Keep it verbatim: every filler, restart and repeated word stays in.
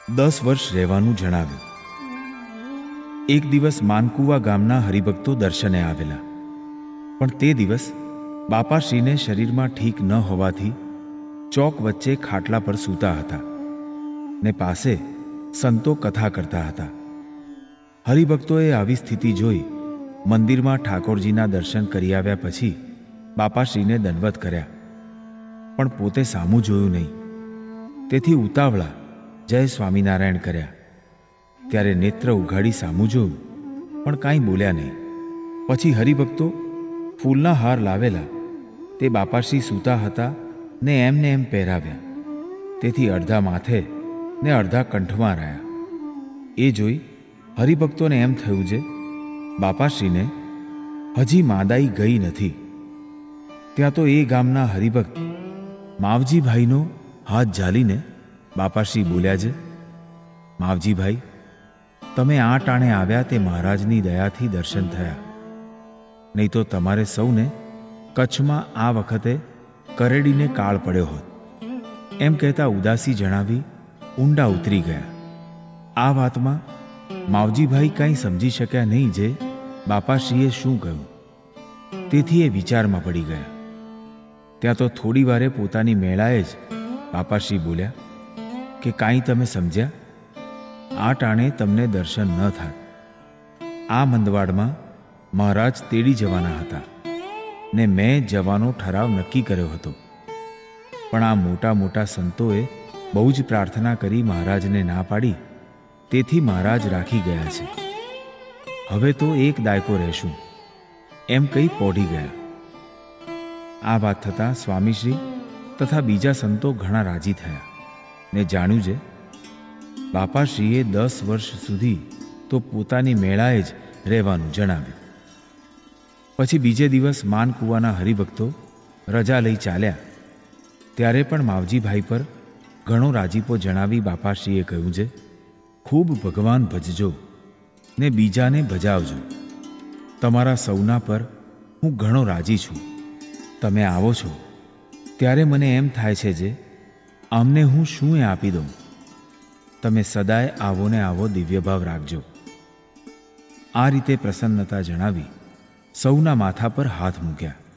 દસ વર્ષ રહેવાનું જણાવ્યું. એક દિવસ માનકુવા ગામના હરિભક્તો દર્શને આવેલા, પણ તે દિવસ બાપાશ્રીને શરીરમાં ઠીક ન હોવાથી ચોક વચ્ચે ખાટલા પર સૂતા હતા ને પાસે સંતો કથા કરતા હતા. હરિભક્તોએ આવી સ્થિતિ જોઈ મંદિરમાં ઠાકોરજીના દર્શન કરી આવ્યા પછી બાપાશ્રીને દંડવત કર્યા, પણ પોતે સામું જોયું નહીં. તેથી ઉતાવળા જય સ્વામિનારાયણ કર્યા. ત્યારે નેત્ર ઉઘાડી સામું જોયું, પણ કાંઈ બોલ્યા નહીં. પછી હરિભક્તો ફૂલના હાર લાવેલા તે બાપાશ્રી સૂતા હતા ને એમને એમ પહેરાવ્યા. તેથી અડધા માથે ને અડધા કંઠમાં રહ્યા. એ જોઈ હરિભક્તોને એમ થયું છે બાપાશ્રીને હજી માદાઈ ગઈ નથી. ત્યાં તો એ ગામના હરિભક્ત માવજીભાઈનો હાથ ઝાલીને બાપાશ્રી બોલ્યા છે, માવજીભાઈ, તમે આ ટાણે આવ્યા તે મહારાજની દયાથી દર્શન થયા, નહીં તો તમારે સૌને કચ્છમાં આ વખતે કરેડીને કાળ પડ્યો હોત. એમ કહેતા ઉદાસી જણાવી ઊંડા ઉતરી ગયા. આ વાતમાં માવજીભાઈ કાંઈ સમજી શક્યા નહીં જે બાપાશ્રીએ શું કહ્યું. તેથી એ વિચારમાં પડી ગયા. ત્યાં તો થોડી વારે પોતાની મેળાએ જ બાપાશ્રી બોલ્યા કે કાંઈ તમે સમજ્યા? આ ટાણે તમને દર્શન ન થાત. આ મંદવાડમાં મહારાજ તેડી જવાના હતા ને મેં જવાનો ઠરાવ નક્કી કર્યો હતો, પણ આ મોટા મોટા સંતોએ બહુ જ પ્રાર્થના કરી મહારાજને ના પાડી, તેથી મહારાજ રાખી ગયા છે. હવે તો એક દાયકો રહેશું, એમ કહી પોઢી ગયા. આ વાત થતાં સ્વામીશ્રી તથા બીજા સંતો ઘણા રાજી થયા ને જાણ્યું છે બાપાશ્રીએ દસ વર્ષ સુધી તો પોતાની મેળાએ જ રહેવાનું જણાવ્યું. પછી બીજે દિવસ માનકુવાના હરિભક્તો રજા લઈ ચાલ્યા. ત્યારે પણ માવજીભાઈ પર ઘણો રાજીપો જણાવી બાપાશ્રીએ કહ્યું છે, ખૂબ ભગવાન ભજજો ને બીજાને ભજાવજો. તમારા સૌના પર હું ઘણો રાજી છું. તમે આવો છો ત્યારે મને એમ થાય છે જે અમને હું શું એ આપી દઉં. તમે સદાય આવો ને આવો દિવ્યભાવ રાખજો. આ રીતે પ્રસન્નતા જણાવી સૌના માથા પર હાથ મૂક્યા.